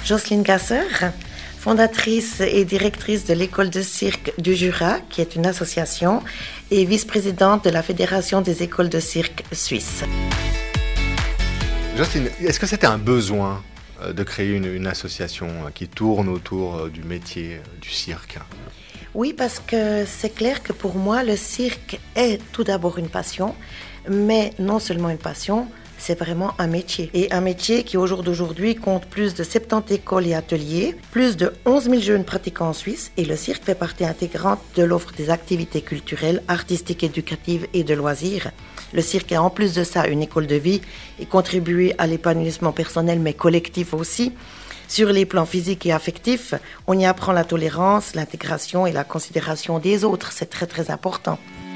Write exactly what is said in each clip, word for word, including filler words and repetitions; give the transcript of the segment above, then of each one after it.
Jocelyne Gasser, fondatrice et directrice de l'école de cirque du Jura, qui est une association, et vice-présidente de la Fédération des écoles de cirque suisse. Jocelyne, est-ce que c'était un besoin de créer une, une association qui tourne autour du métier du cirque? Oui, parce que c'est clair que pour moi, le cirque est tout d'abord une passion, mais non seulement une passion, c'est vraiment un métier. Et un métier qui, au jour d'aujourd'hui, compte plus de soixante-dix écoles et ateliers, plus de onze mille jeunes pratiquants en Suisse, et le cirque fait partie intégrante de l'offre des activités culturelles, artistiques, éducatives et de loisirs. Le cirque est en plus de ça une école de vie et contribue à l'épanouissement personnel, mais collectif aussi. Sur les plans physiques et affectifs, on y apprend la tolérance, l'intégration et la considération des autres. C'est très très important.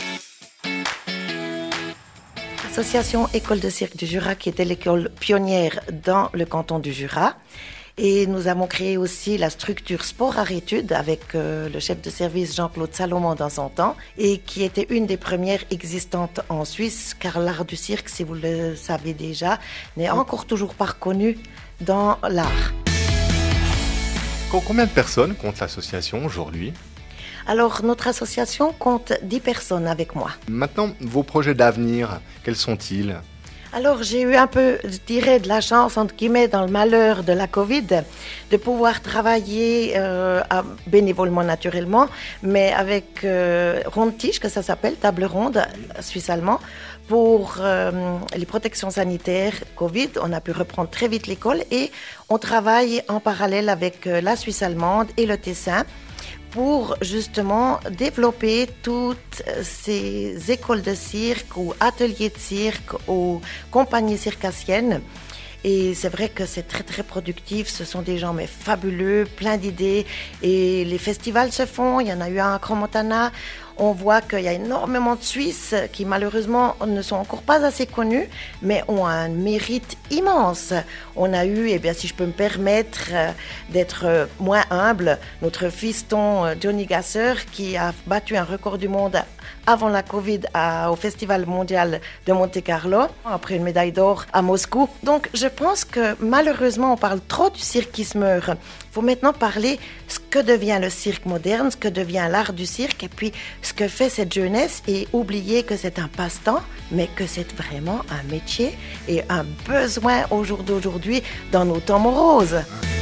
L'association École de cirque du Jura, qui était l'école pionnière dans le canton du Jura. Et nous avons créé aussi la structure Sport Art Études avec euh, le chef de service Jean-Claude Salomon dans son temps, et qui était une des premières existantes en Suisse, car l'art du cirque, si vous le savez déjà, n'est encore toujours pas reconnu dans l'art. Combien de personnes compte l'association aujourd'hui ? Alors, notre association compte dix personnes avec moi. Maintenant, vos projets d'avenir, quels sont-ils ? Alors, j'ai eu un peu, je dirais, de la chance, entre guillemets, dans le malheur de la Covid, de pouvoir travailler euh, à, bénévolement naturellement, mais avec euh, Ronde Tige, que ça s'appelle, table ronde suisse-allemand, pour euh, les protections sanitaires Covid. On a pu reprendre très vite l'école et on travaille en parallèle avec euh, la Suisse allemande et le Tessin pour justement développer toutes ces écoles de cirque ou ateliers de cirque ou compagnies circassiennes. Et c'est vrai que c'est très très productif, ce sont des gens mais fabuleux, plein d'idées. Et les festivals se font, il y en a eu un à Crans-Montana. On voit qu'il y a énormément de Suisses qui malheureusement ne sont encore pas assez connus, mais ont un mérite immense. On a eu, eh bien, si je peux me permettre euh, d'être euh, moins humble, notre fiston euh, Johnny Gasser qui a battu un record du monde avant la Covid à, au Festival mondial de Monte-Carlo, après une médaille d'or à Moscou. Donc je pense que malheureusement on parle trop du cirque qui se meurt. Il faut maintenant parler ce que devient le cirque moderne, ce que devient l'art du cirque et puis ce que fait cette jeunesse et oublier que c'est un passe-temps, mais que c'est vraiment un métier et un besoin au jour d'aujourd'hui dans nos temps moroses.